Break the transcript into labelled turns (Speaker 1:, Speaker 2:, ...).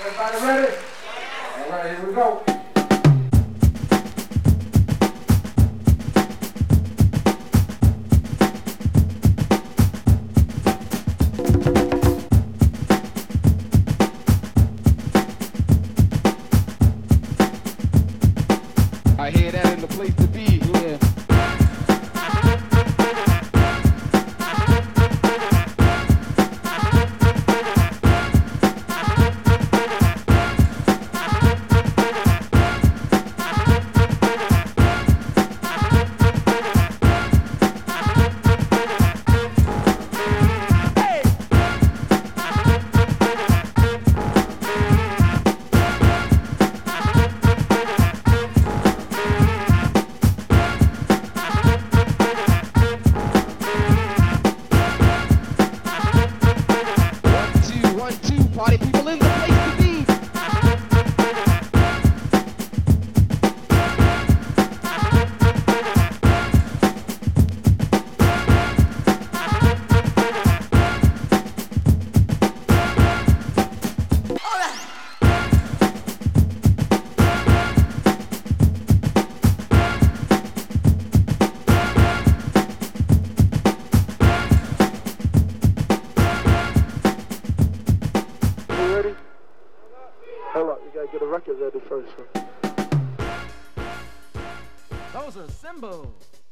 Speaker 1: Everybody ready? All right, here we go.
Speaker 2: I hear that in the place to be, yeah. Party people in the place to be.
Speaker 3: Hold up, you gotta get a record ready first.
Speaker 4: Those are symbols.